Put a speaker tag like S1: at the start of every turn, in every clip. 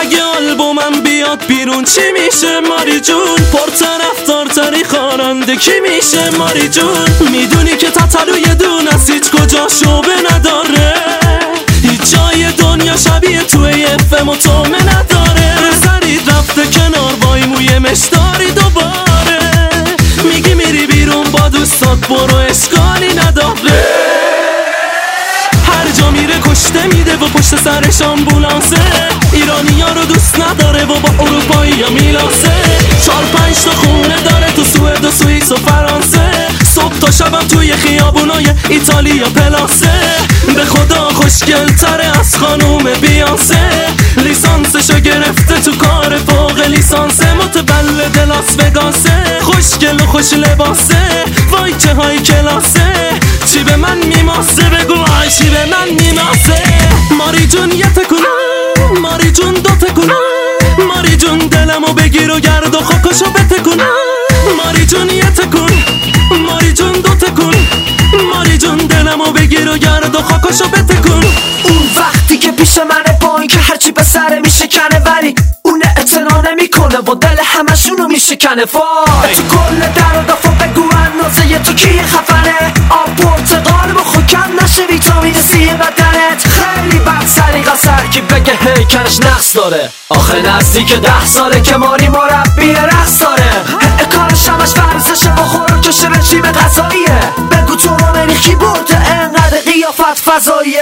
S1: اگه آلبومم بیاد بیرون چی میشه ماری جون؟ پرطرفدارتری خواننده کی میشه ماری جون؟ میدونی که تتلوی دونست هیچ کجا شعبه نداره، هیچ جای دنیا شبیه توی افم و تومه نداره. سرید رفته کنار وای موی مشداری دوباره، میگی میری بیرون با دوستات برو اشکالی نداره. هر جا میره کشته میده و پشت سرش آمبولانسه، ایرانی‌ها رو دوست نداره و با اروپایی‌ها میلاسه. 4-5 تا خونه داره تو سوئد و سوئیس و فرانسه، صبح تا شبم توی خیابونای ایتالیا پلاسه. به خدا خوشگل‌تره از خانوم بیانسه، لیسانسشو گرفته تو کار فوق لیسانسه. متولد لاس وگاسه، خوشگل و خوش لباسه، وای چه های کلاسه. چی به من میماسه بگو آی چی به من میماسه. ماری جون یه تکونه، ماری جون دو تکونه، ماری جون دلمو بگیر و گرد و خاکشو بتکونه. ماری جون یه تکون، ماری جون دو تکون، ماری جون دلمو بگیر و گرد و خاکشو بتکون.
S2: اون وقتی که پیش منه با این که هرچی به سره میشکنه، ولی اون اعتنا نمیکنه و دل همشونو میشکنه. فای تو کل در و دافا بگو اندازه تو کی خفنه، آب پرتقال بخو کم نشه ویتامین سی بدنت. خیلی بد سلیقه سر کی بگه هیکلش نقص داره، آخه نزدیک 10 ساله که ماری مربی رقص داره. کارش همش ورزشه و خوراکش رژیم غذاییه، بگو تو رو نریخ کی برده انقدر قیافت فضاییه.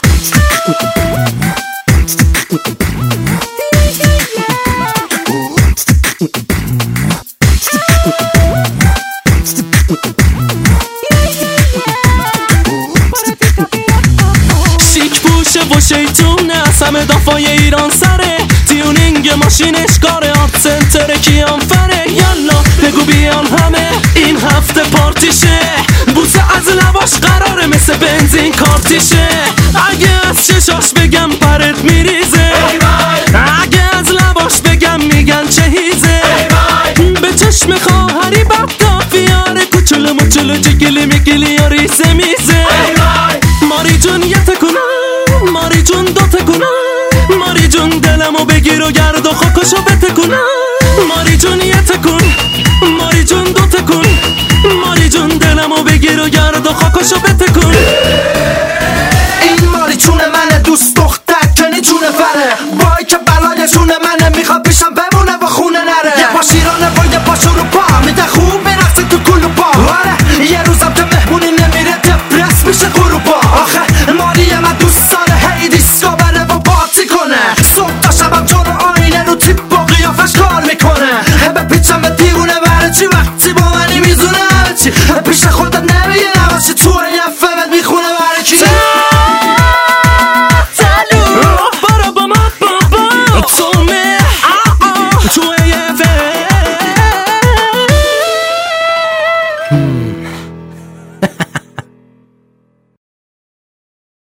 S1: شیک پوشه و شیطونه از همه دافای ایران سره، تیونینگ ماشینش کاره، آرت سنتر کیانفره. یالا بگو بیان همه این هفته پارتیشه، بوسه از لباش قراره مثل بنزین کارتیشه. اگه از چشاش بگم پرت میریزه، اگه از لباش بگم میگن چه هیزه. به چشم خواهری بدکافیاره، کوچولو موچولو جگلی میگلی یا ریزه میزه. ماری جون یه تکونه، ماری جون دو تکونه، ماری جون دلمو بگیر و گرد و خاکشو بتکونه. ماری جون یه تکون، ماری جون دو تکون، ماری جون دلمو بگیر و گرد و خاکشو بتکون.